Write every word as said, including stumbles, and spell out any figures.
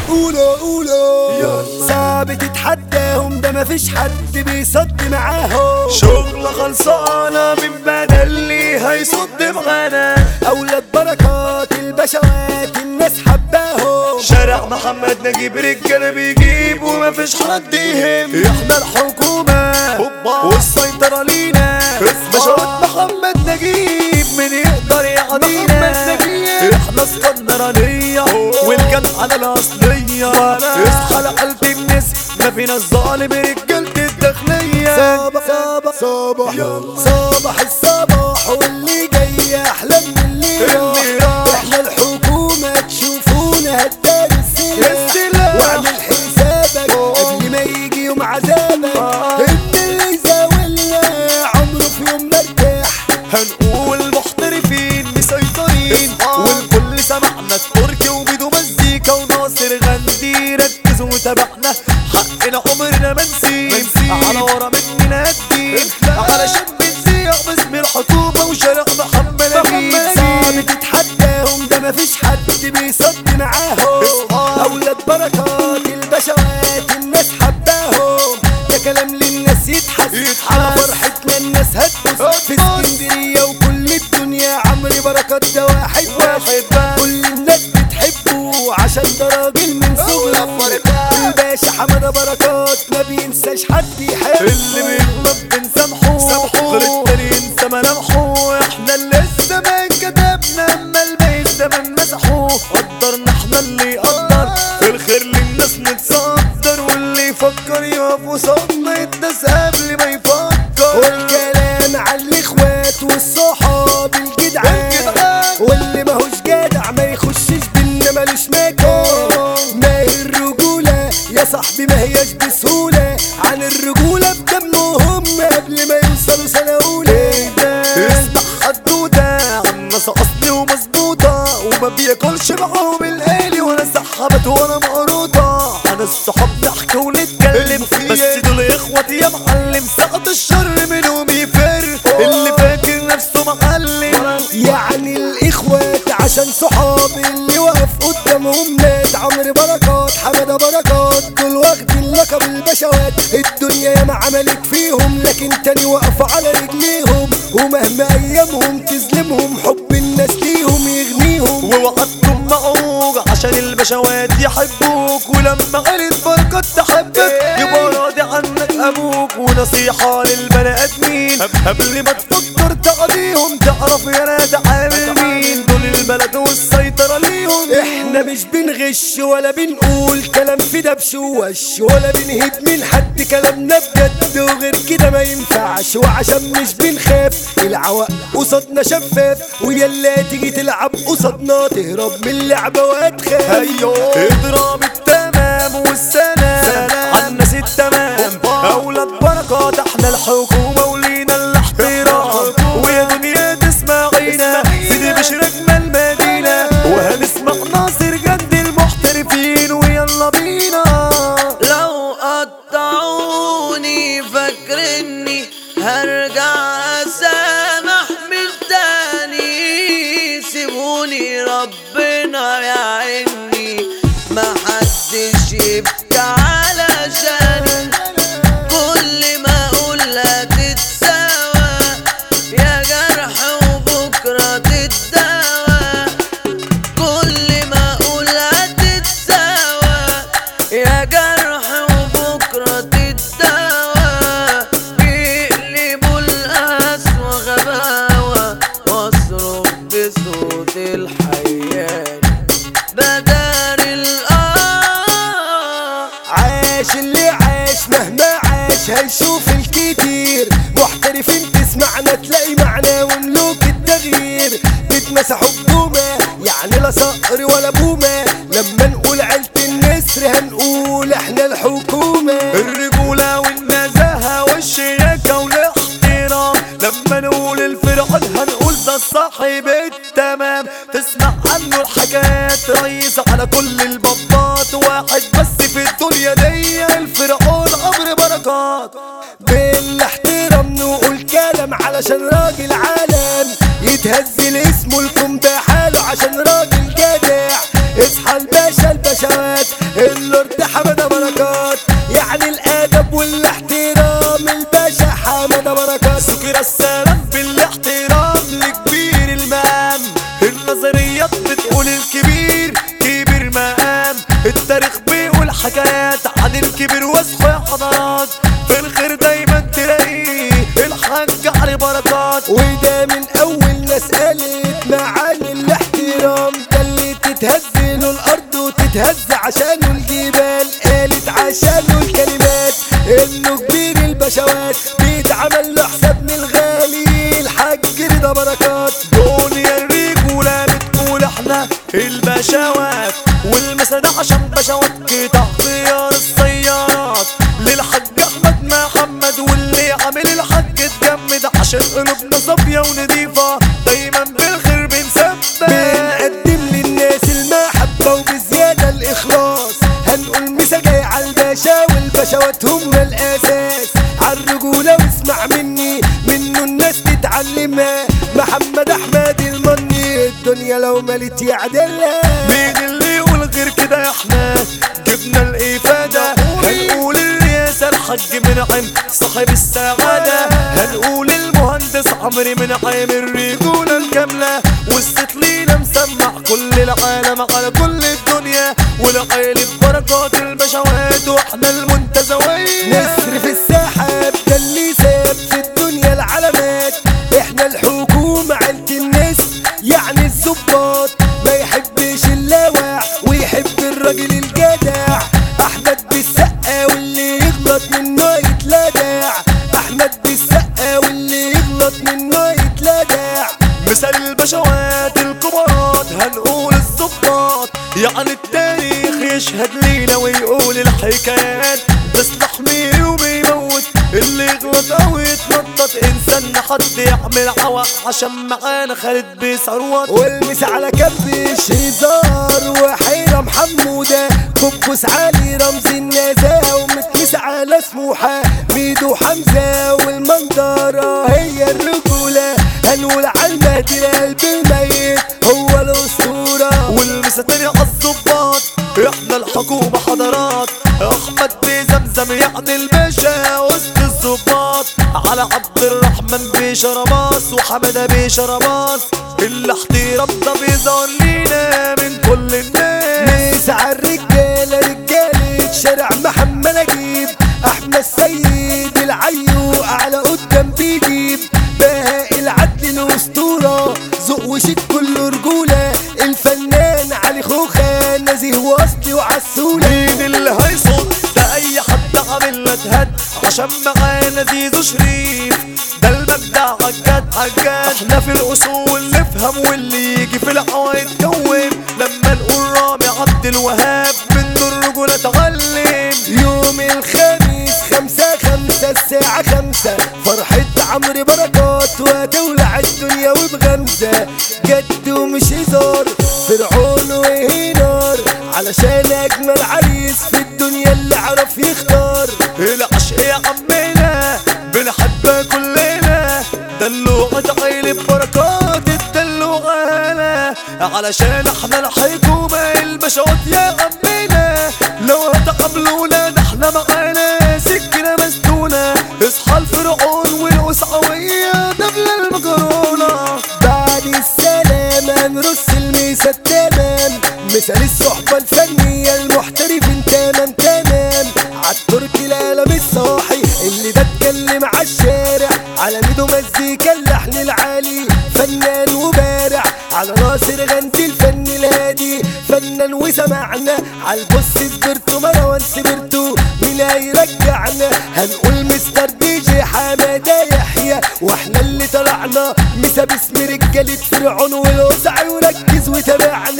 قولوا قولوا صعب تتحداهم، ده مفيش حد بيصد معاهم. شغلة خلصانة من بدل اللي هيصد معانا. أولاد بركات البشوات الناس حباهم. شارع محمد نجيب رجالة بيجيب ومفيش حد يهم. احنا الحكومة والسيطرة لينا. بشوات محمد نجيب من يقدر يعدينا. احنا اسكندرانية والجدعنة الأصلية. اصحى لقلب الناس ما فينا الظالم رجالة الداخلية. صباح صباح صباح صباح الصباح واللي جاي أحلى من اللي راح. احنا الحكومة تشوفونا هتداري السلاح. واعمل حسابك قبل ما يجي يوم عذابك. انت اللي زاولنا عمره في يوم مرتاح. هنقول محترفين مسيطرين والكل سمعنا التركي وميدو مزيكا وناصر غندي. ركزوا وتابعنا حقنا عمرنا ما نسيب. على ورا مننا الدين علشان بنسيح باسم الحكومة وشارع محمد نجيب. صعب تتحداهم، ده مفيش حد بيصد معاهم. أولاد بركات البشوات الناس حباهم. ده كلام للناس يتحس على فرحتنا الناس هتبص. في اسكندرية وكل الدنيا عمرو بركات ده واحد واحد. كل الناس بتحبه عشان ده راجل من صغره. الباشا حمادة بركات ما بينساش حد يحبه. اللي بيغلط بنسامحه غير التاني ينسى ملامحه. احنا اللي الزمان كتبنا اما الباقي الزمان مسحه. قدرنا احنا اللي يقدر في الخير للناس نتصدر. واللي يفكر يقف وصدنا يتداس قبل ما يفكر. والكلام على الاخوات والصحاب الجدعان. واللي ماهوش جدع ما يخشش بينا مالوش مكان. ما هي الرجولة يا صاحبي ما هياش بسهولة. عن الرجولة بدمهم قبل ما يوصلوا سنة أولى. اسمع حدودة عن ناس أصلي ومظبوطة وما بياكلش معاهم الآلي ولا سحبت ولا مقروطة. عن الصحاب نحكي ونتكلم بس دول اخواتي يا معلم. سقط الشر منهم يفر اللي فاكر نفسه معلم. يعني الإخوات عشان صحاب اللي وقف قدامهم ناد. عمرو بركات حمادة بركات دول واخدين لقب البشوات. الدنيا ياما عملت فيهم لكن تاني وقفوا على رجليهم. ومهما أيامهم تظلمهم حب الناس ليهم يغنيهم. ووعدتم معوق عشان البشوات يحبوك. ولما عيلة بركات تحبك يبقى راضي عنك أبوك. ونصيحة للبني آدمين قبل ما تفكر تعديهم تعرف يا ناس عامل مين. دول البلد والسيطرة ليهم. احنا مش بنغش ولا بنقول كلام في دبش ووش ولا بنهب من حد. كلامنا بجد وغير كده ما ينفعش. وعشان مش بنخاف العوق قصادنا شفاف. ويلا تيجي تلعب قصادنا تهرب من اللعبة وهتخاف. ايوه اضرب التمام والسلام على الناس التمام. اولاد بركات احنا الحكومة ولينا الاحترام. ويا دنيا تسمعينا سيدي بشر اجمل مدينة. وهنسمع ناصر جد المحترفين ويلا بينا. لو قطعوني فاكرني هرجع اسامح من تاني. سيبوني ربنا يعيني ما حدش يبكي علشاني. كل ما اقول هتتساوى يا جرح وبكره تتداوى. كل ما اقول هتتساوى يا جرح وبكره تتداوى. بيقلبوا القسوة غباوة واصرخ بصوت الحياة بدار الآه. عاش اللي عاش مهما عاش هيشوف الكتير. محترفين تسمعنا تلاقي معنا وملوك التغيير. بتمسحوا بجومة يعني لا صقر ولا بومة. لما نقول عيلة النسر هنقول احنا الحكومة. الرجولة والنزاهة والشياكة والاحترام. لما نقول الفرعون هنقول ده صاحب التمام. تسمع عنه الحكايات رئيس على كل البطات. واحد بس في الدنيا دي الفرعون عمرو بركات. بالاحترام نقول كلام علشان راجل عالم. يتهزل اسمه لكم بحاله عشان راجل جدع. اصحى الباشا البشوات التاريخ بيقول حكايات عن الكبير واسخ حضارات، في الخير دايما تلاقيه الحاج علي بركات. وده من اول ناس قالت معاني الاحترام، ده اللي تتهز له الارض وتتهز عشانه الجبال، قالت عشانه الكلمات انه كبير البشوات، بيتعمل له حساب من الغالي الحاج رضا بركات. دنيا الرجولة بتقول احنا البشوات، والمسا ده عشان بشوات قطع غيار السيارات، للحاج احمد محمد واللي عامل الحاج اتجمد، عشان قلوبنا صافية ونضيفة دايما بالخير بنسبح، بنقدم للناس المحبة وبزيادة الاخلاص، هنقول مسا جاي عالباشا والبشوات هم الاساس، عالرجولة واسمع مني منه الناس تتعلمها، محمد احمد المني الدنيا لو ملت يعدلها. مين اللي يقول غير كده؟ احنا جبنا الافادة، هنقول الرئاسة الحاج منعم صاحب السعادة، هنقول المهندس عمرو منعم الرجولة الكاملة، والست لينا مسمع كل العالم على كل الدنيا، والعيلة بركات البشوات واحنا المنتزوين. نسر في السحاب ده اللي ساب في الدنيا العلامات، احنا الحكومة عيلة الناس يعني الظباط، ما يحبش اللاوع ويحب الراجل الجدع، احمد بالسقا واللي يغلط منه يتلدع، احمد بالسقا واللي يغلط منه يتلدع. مثال البشوات الكبارات هنقول الظباط، يعني التاريخ يشهد لينا ويقول الحكايات، ده سلاح ميري وبيموت اللي يغلط او يتنطط، انسان حد يعمل عوق عشان معانا خالد بيثروت. والمس على كبش هزار وحيرة محمودة، كبس علي رمز النزاهة، ومتمس على سموحة ميدو حمزة، والمنظرة هي الرجولة، هنقول عالمهدي قلب الميت هو الاسطورة. والمسا تاني عالظباط احنا الحكومة حضارات، احمد بزمزم يعني الباشا وسط الظباط، على عبد الرحمن بشرباص وحمدة بشرباص، الاحترام ده بيظهر لينا من كل الناس. نسعى الرجالة رجالة شارع محمد نجيب، احمد سيد العيو اعلى قدام بيجيب، بهاء العدل الاسطورة ذوق وشيك كله رجولة، الفنان علي خوخة نزيه واصلي وعسولة. مين اللي هيصد؟ ده اي حد عامل له تهد عشان معانا زيزو شريف، ده المجدع عجاد عجاد، احنا في الاصول نفهم واللي يجي في الهوا يتكوم، لما نقول رامي عبد الوهاب منه الرجولة اتعلم. يوم الخميس خمسة خمسة الساعة خمسة فرحة عمرو بركات وتولع الدنيا وبغمزة، جد ومش هزار فرعون وهنار، علشان اجمل عريس في الدنيا اللي عرف يختار. العشق يا عمنا بنحبها كلنا، دلوعة عيلة بركات الدلوعة، علشان احنا الحكومة البشوات يا عمنا، لو هتقابلونا ده احنا معانا سكينة مسدونة، اصحى الفرعون والقسعوية دبلة المكرونة. بعد السلام هنرص الميسا التمام، مثال الصحبة الفنية المحترفين تمام تمام، عالتركي القلم الصاحي اللي ده اتكلم عالشارع، على ميدو مزيكا اللحن العالي فنان وبارع، على ناصر غنتي الفن الهادي فنان وسمعنا، عالبص سبرتو مروان سبرتو مين هيرجعنا، هنقول مستر دي جي حمادة يحيى واحنا اللي طلعنا، مسا باسم رجالة فرعون والوسع وركز وتابعنا.